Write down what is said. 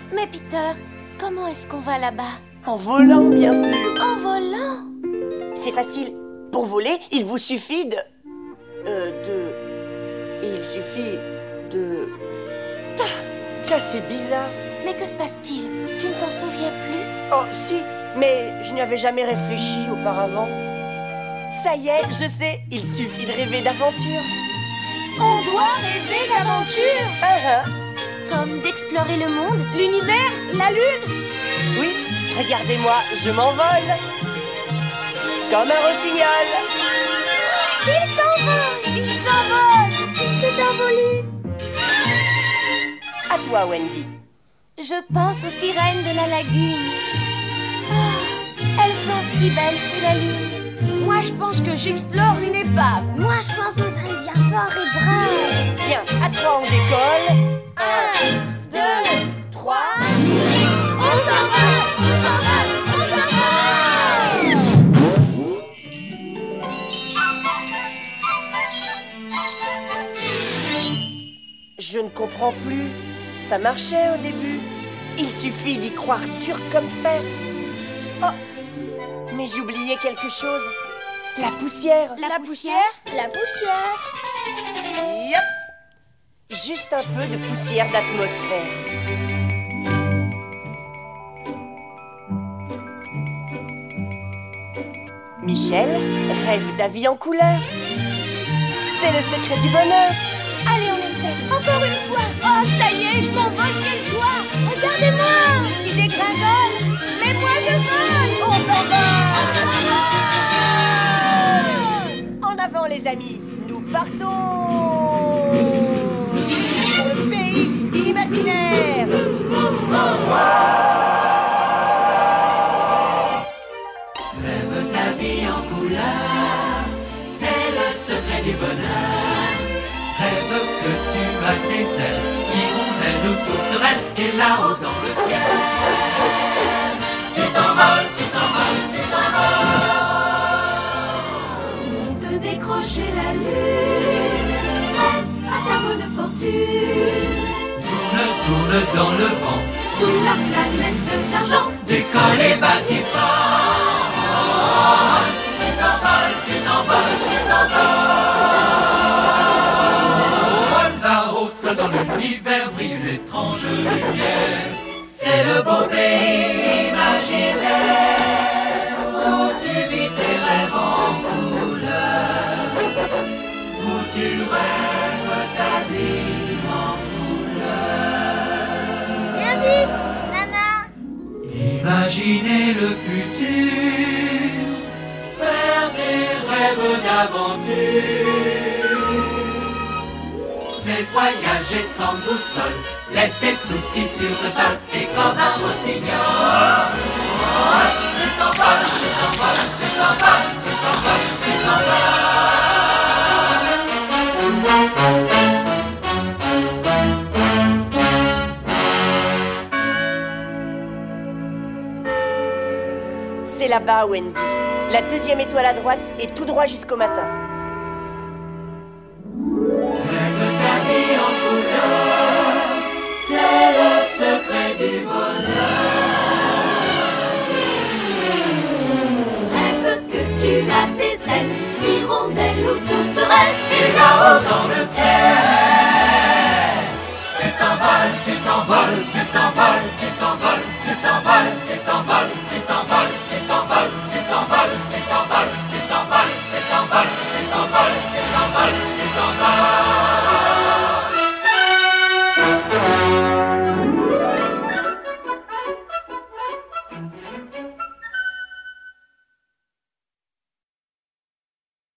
Mais Peter, comment est-ce qu'on va là-bas? En volant, bien sûr. En volant? C'est facile. Pour voler, il vous suffit de... Il suffit de... Ah, ça, c'est bizarre. Mais que se passe-t-il? Tu ne t'en souviens plus? Oh, si, mais je n'y avais jamais réfléchi auparavant. Ça y est, je sais, il suffit de rêver d'aventure. On doit rêver d'aventure? Comme d'explorer le monde, l'univers, la lune? Oui, regardez-moi, je m'envole. Comme un rossignol. Il s'envole! Il s'envole! Il s'est envolé! À toi, Wendy. Je pense aux sirènes de la lagune. Ah, elles sont si belles sous la lune. Moi, je pense que j'explore une épave. Moi, je pense aux Indiens forts et braves. Bien, à toi, on décolle. 1, 2, 3... On s'envole! On s'envole! On s'envole! Je ne comprends plus. Ça marchait au début. Il suffit d'y croire dur comme fer. Oh, mais j'ai oublié quelque chose. La poussière. La poussière? La poussière. Yep. Juste un peu de poussière d'atmosphère. Michel, rêve ta vie en couleur. C'est le secret du bonheur. Allez, on essaie. Encore une fois. Oh, ça y est, je m'envole, quelle joie! Regardez-moi. Tu dégringoles. Mais moi, je vole. On s'envole. On s'envole. En avant, les amis. Nous partons pour le pays imaginaire. Rêve ta vie en couleur, c'est le secret du bonheur. Rêve que tu as des ailes, hirondelles ou tourterelles, et là-haut dans le ciel, tu t'envoles, tu t'envoles, tu t'envoles. On te décrocher la lune, rêve à ta bonne fortune. Tourne, tourne dans le vent, Sous la planète d'argent, décolle et bâtis fort. Tu t'envoles, tu t'envoles, tu t'envoles. Là-haut, seul dans l'univers, brille une étrange lumière. C'est le beau pays imaginaire où tu vis tes rêves en couleur, où tu rêves ta vie en couleur. Viens vite, Nana. Imaginez le futur, faire des rêves d'aventure. C'est voyager sans boussole, laisse tes soucis sur le sol, et comme un rossignol, tu t'envoles, tu t'envoles, tu t'envoles, tu t'envoles, tu t'envoles. C'est là-bas, Wendy. La deuxième étoile à droite et tout droit jusqu'au matin. Rêve ta vie en couleur, c'est le secret du bonheur. rêve que tu as des ailes, hirondelles ou tourterelles. Et là-haut dans le ciel, tu t'envoles, tu t'envoles,